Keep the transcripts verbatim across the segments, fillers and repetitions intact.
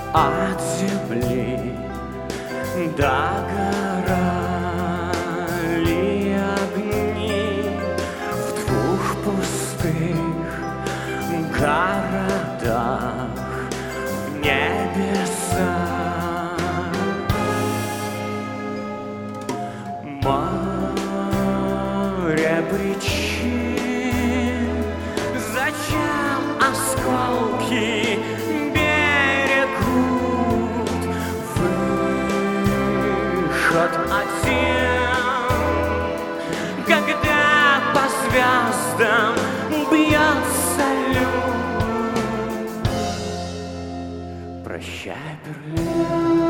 от земли догорали огни в двух пустых городах в небесах. Море причин, зачем осколки берегут? Выход один, когда по звездам бьется люд. Прощай, Берлин.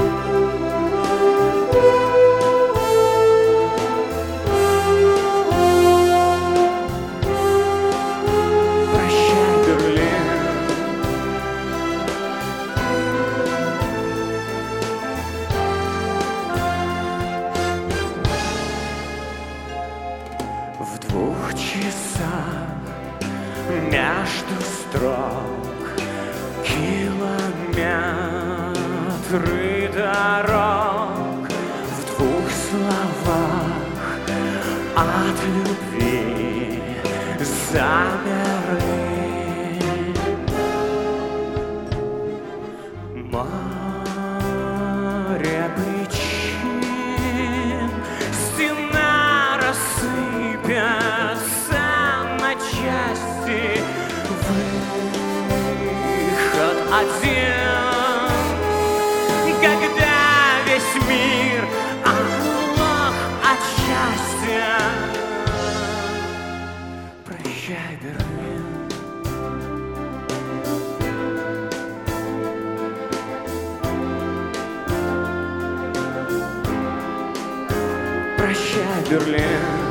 В двух часах между строк километры дорог, в двух словах от любви замерли. Море причин, стена рассыпется на части. Выход один, когда весь мир оглох от счастья. Прощай, Берлин. Прощай, Берлин.